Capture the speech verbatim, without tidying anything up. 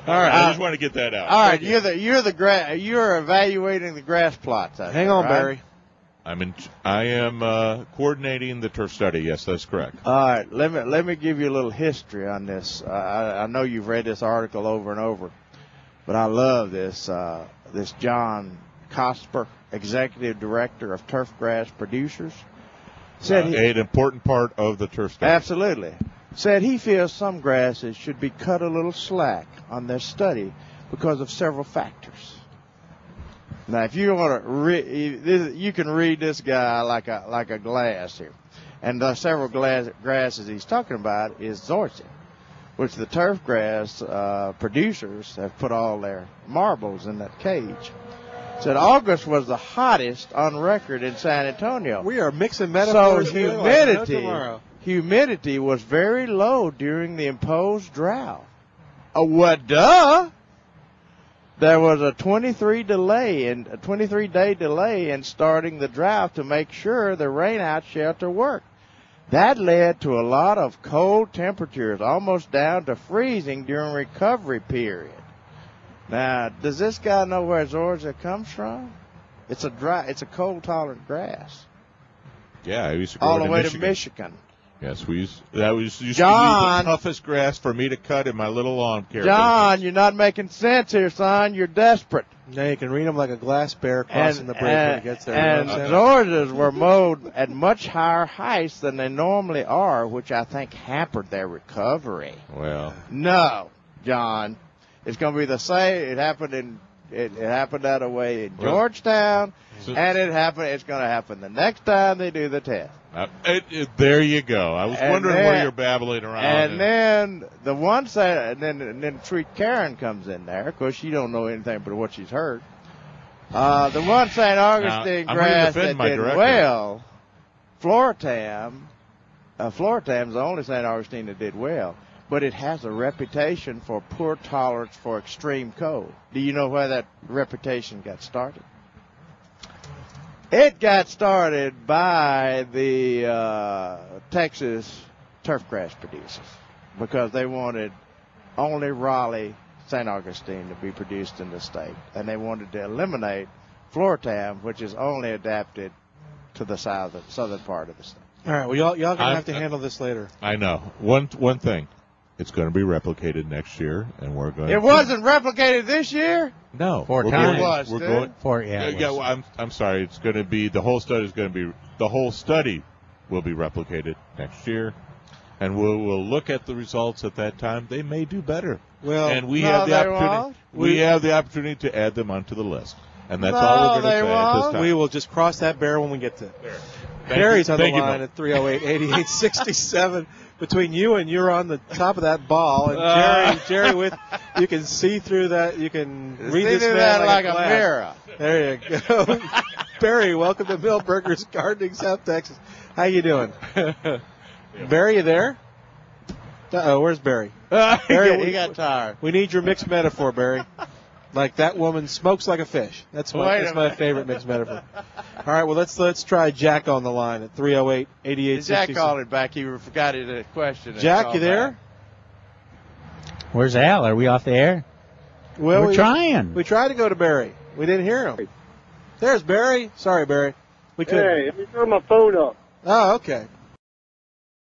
All right, Uh, I just want to get that out. All right, Thank you. you're the you're the gra- you're evaluating the grass plots. I Hang think, on, right? Barry. I'm in. I am uh, coordinating the turf study. Yes, that's correct. All right, let me let me give you a little history on this. Uh, I, I know you've read this article over and over, but I love this. Uh, this John Cosper, executive director of Turfgrass Producers, said Uh, he, an important part of the turf study. absolutely said he feels some grasses should be cut a little slack on their study because of several factors. Now, if you want to, re- you can read this guy like a like a glass here, and the several glass, grasses he's talking about is zoysia, which the turf grass uh, producers have put all their marbles in that cage. Said August was the hottest on record in San Antonio. We are mixing So metaphors here like no humidity, tomorrow. humidity was very low during the imposed drought. Oh, what? Duh. There was a twenty-three delay in a twenty-three day delay in starting the drought to make sure the rainout shelter worked. That led to a lot of cold temperatures, almost down to freezing during recovery period. Now, does this guy know where zoysia comes from? It's a dry, it's a cold tolerant grass. Yeah, I used to grow All it the in way Michigan. to Michigan. Yes, we used that was used John. to be the toughest grass for me to cut in my little lawn care. John, business. you're not making sense here, son. You're desperate. Now you can read them like a glass bear crossing And, the break when and, it gets there. and You know what I'm saying? zoysias were mowed at much higher heights than they normally are, which I think hampered their recovery. Well, No, John. It's going to be the same. It happened in it, it happened that way in Well, Georgetown, so- and it happened. It's going to happen the next time they do the test. uh, it, it, there you go. I was And wondering then- where you're babbling around. And then the one side, and then and then sweet Karen comes in there. Of course, she don't know anything but what she's heard. Uh, the one Saint Augustine Now, I'm gonna grass defend that my did director. well, Floritam, uh, Floritam's the only Saint Augustine that did well, but it has a reputation for poor tolerance for extreme cold. Do you know where that reputation got started? It got started by the uh, Texas turfgrass producers because they wanted only Raleigh Saint Augustine to be produced in the state, and they wanted to eliminate Floritam, which is only adapted to the southern southern part of the state. All right, well, y'all, y'all going to I'm- have to handle this later. I know one one thing. It's going to be replicated next year, and we're going. It to, wasn't replicated this year. No, Four we're times. going, It was, We're dude. going. For yeah, Yeah, it yeah was. well, I'm I'm sorry. It's going to be the whole study is going to be the whole study will be replicated next year, and we'll we'll look at the results at that time. They may do better, Well, and we no, have the they opportunity. won't. We, We- have the opportunity to add them onto the list, and that's No, all we're going they to say at won't. this time. we will just cross that bear when we get to it. Thank Barry's you. on the Thank you, line Mo. at three oh eight, eighty-eight sixty-seven. Between you and you're on the top of that ball, and Uh. Jerry, Jerry, with you can see through that. You can read See this through man that like, like a glass. mirror. There you go, Barry. Welcome to Millburgers Gardening, South Texas. How you doing, Barry? You there? Uh oh, where's Barry? Barry, he we, got tired. we need your mixed metaphor, Barry. Like that woman smokes like a fish. That's my Wait a that's my minute. favorite mixed metaphor. All right, well let's let's try Jack on the line at three oh eight, eighty-eight Jack sixty-seven. called it back. He forgot his question. and Jack, called you there? back. Where's Al? Are we off the air? Well, We're we, trying. We tried to go to Barry. We didn't hear him. There's Barry. Sorry, Barry. We couldn't. Hey, let me turn my phone up. Oh, okay.